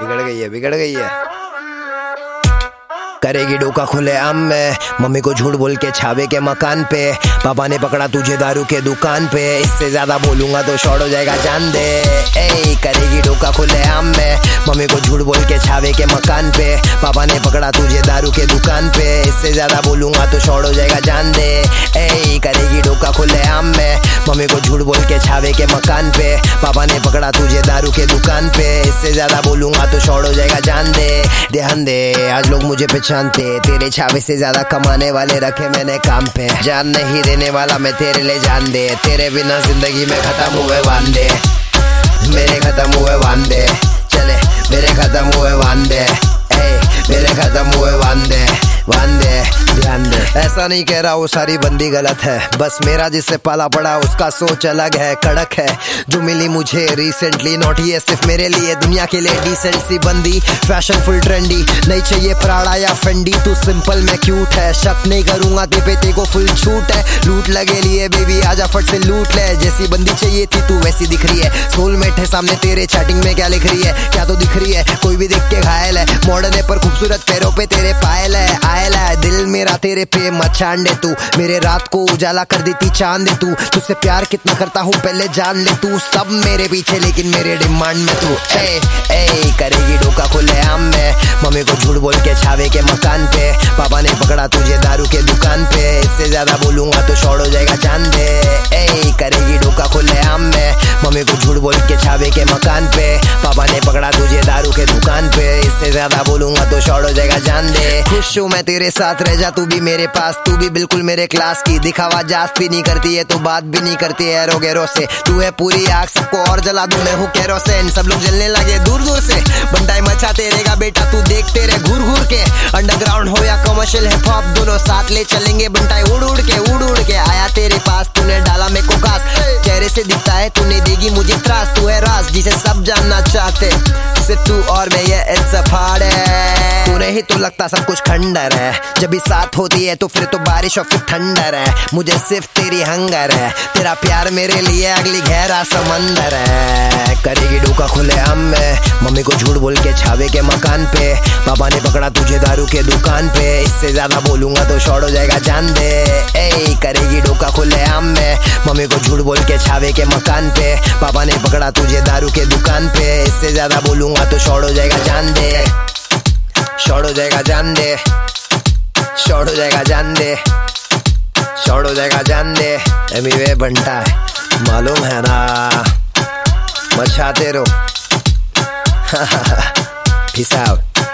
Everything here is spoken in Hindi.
बिगड़ गई है। करेगी डोका खुले आम में, मम्मी को झूठ बोल के छावे के मकान पे, पापा ने पकड़ा तुझे दारू के दुकान पे, इससे ज्यादा बोलूंगा तो शॉर्ट हो जाएगा जान दे। ए करेगी डोका खुले आम में, मम्मी को झूठ बोल के छावे के मकान पे, पापा ने पकड़ा तुझे दारू के दुकान पे, इससे ज्यादा बोलूंगा तो शॉर्ट हो जाएगा जान दे। ए करेगी डोका खुले आम में, मम्मी को झूठ बोल के छावे के मकान पे, पापा ने पकड़ा तुझे दारू के दुकान पे, इससे ज्यादा बोलूंगा तो शॉर्ट हो जाएगा जान दे। ध्यान दे आज लोग मुझे पहचानते, तेरे छावे से ज्यादा कमाने वाले रखे मैंने काम पे, जान नहीं देने वाला मैं तेरे लिए जान दे, तेरे बिना जिंदगी में खत्म हुए वांदे, मेरे खत्म हुए वांदे, चले मेरे खत्म हुए वांदे, मेरे खत्म हुए वांदे वांदे। ध्यान दे ऐसा नहीं कह रहा वो सारी बंदी गलत है, बस मेरा जिससे पाला पड़ा उसका सोच अलग है, कड़क है जो मिली मुझे रिसेंटली, नॉट ये सिर्फ मेरे लिए दुनिया के लिए डिसेंट सी बंदी, फैशन फुल ट्रेंडी, नहीं चाहिए प्राड़ा या फेंडी, तू सिंपल में क्यूट है, शक नहीं करूंगा ते को फुल छूट है, लूट लगे लिए बेबी आजा फट से लूट ले, जैसी बंदी चाहिए थी तू वैसी दिख रही है, सोलमेट है सामने तेरे चैटिंग में क्या लिख रही है, क्या तो दिख रही है कोई भी देख के घायल है, मॉडर्न है पर खूबसूरत पैरों पे तेरे पायल है, आयल है दिल मेरा तेरे पे मचान दे तू, मेरे रात को उजाला कर देती चांद दे तू, तुझसे प्यार कितना करता हूँ पहले जान ले तू, सब मेरे पीछे लेकिन मेरे डिमांड में तू। ए करेगी डोका खुले आम में, मम्मी को झूठ बोल के छावे के मकान पे, पापा ने पकड़ा तुझे दारू के दुकान पे, इससे ज्यादा बोलूंगा तो शॉर्ट हो जाएगा जान दे। ए करेगी डोका खुले आम में, मम्मी को झूठ बोल के छावे के मकान पे, पापा ने पकड़ा तुझे दारू के दुकान पे, इससे ज्यादा बोलूंगा तो शॉर्ट हो जाएगा जान दे। खुश हूँ मैं तेरे साथ रह जा तू भी मेरे पास, तू भी बिल्कुल मेरे क्लास की, दिखावा जास्त भी नहीं करती है तो बात भी नहीं करती है एरो गैरो से, तू है पूरी आग सबको और जला दूं मैं हूँ केरोसिन, सब लोग जलने लगे दूर दूर से, बंटाई मचाते रहेगा बेटा तू देखते रहे घूर घूर के, अंडरग्राउंड हो या कमर्शियल हिप हॉप दोनों साथ ले चलेंगे बंटाई उड़ उड़ के आया तेरे पास, तूने डाला मेरे को घास, चेहरे से दिखता है तूने देगी मुझे त्रास, तू है राज जिसे सब जानना चाहते, सिर्फ तू और मैं ये इट्स अ पार्टी, तू नहीं तो लगता सब कुछ खंडर है, जब भी साथ होती है तो फिर तो बारिश और फिर ठंडर है, मुझे सिर्फ तेरी हंगर है, तेरा प्यार मेरे लिए अगली गहरा समंदर है। करेगी डोका खुले आम में, मम्मी को झूठ बोल के छावे के मकान पे, पापा ने पकड़ा तुझे दारू के दुकान पे, इससे ज्यादा बोलूंगा तो शॉर्ट हो जाएगा जान दे। ए करेगी डोका खुले आम में, मम्मी को झूठ बोल के छावे के मकान पे, पापा ने पकड़ा तुझे दारू के दुकान पे, इससे ज्यादा बोलूंगा तो शॉर्ट हो जाएगा जान दे, शॉर्ट हो जाएगा जान दे, शॉर्ट हो जाएगा जान दे, शॉर्ट हो जाएगा जान दे। एमीवे बंटा है मालूम है ना, मचाते रहो। Peace out.